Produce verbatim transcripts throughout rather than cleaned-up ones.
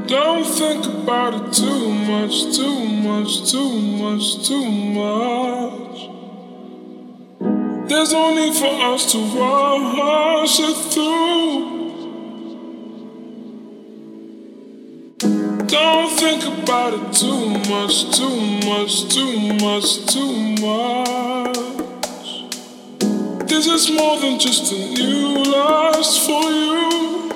Don't think about it too much, too much, too much, too much. There's no need for us to rush it through. Don't think about it too much, too much, too much, too much. This is more than just a new lust for you.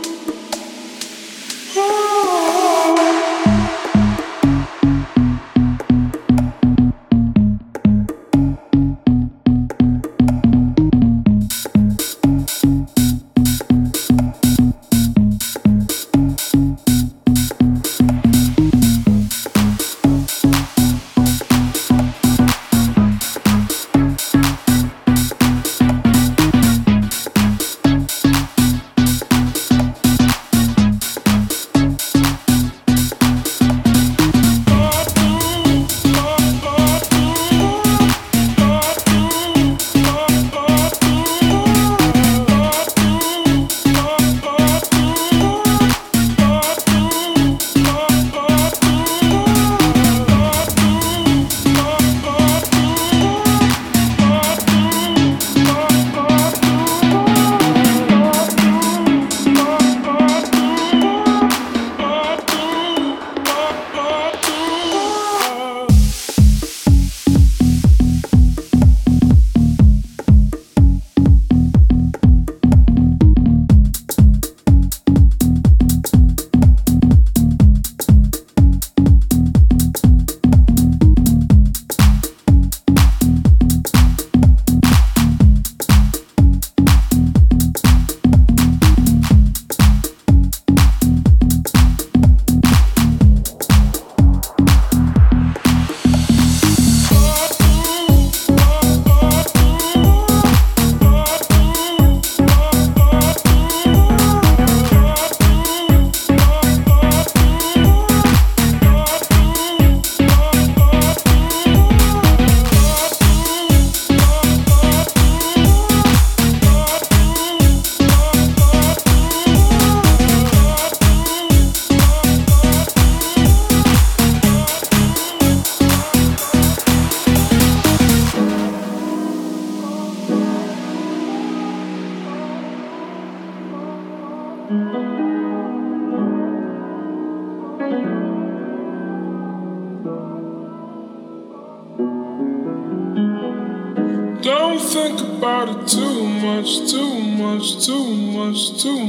Don't think about it too much, too much, too much, too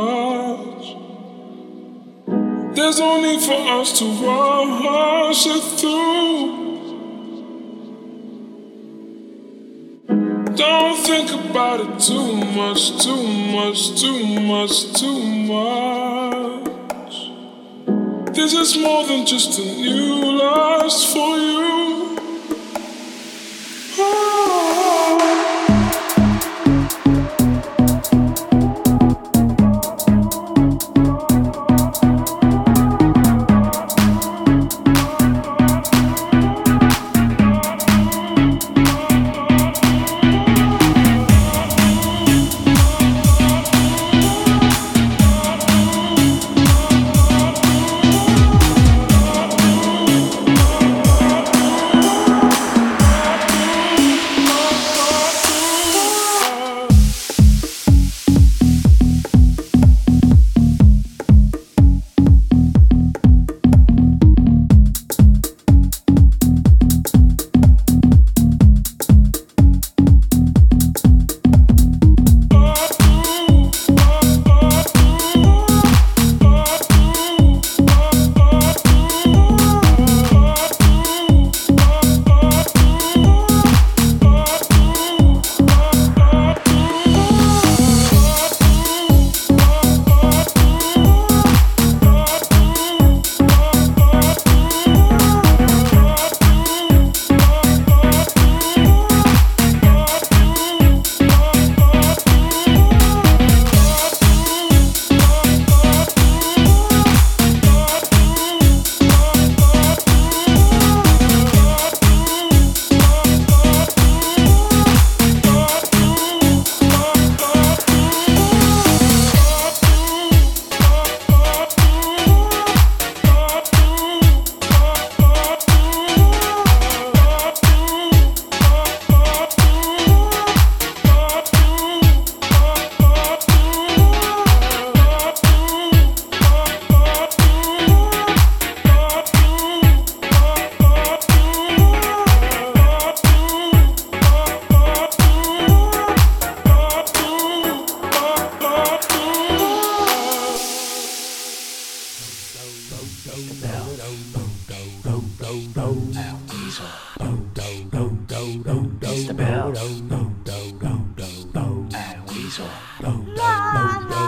much. There's no need for us to rush it through. Don't think about it too much, too much, too much, too much. This is more than just a new lust for you. 一首《Low Low Low》。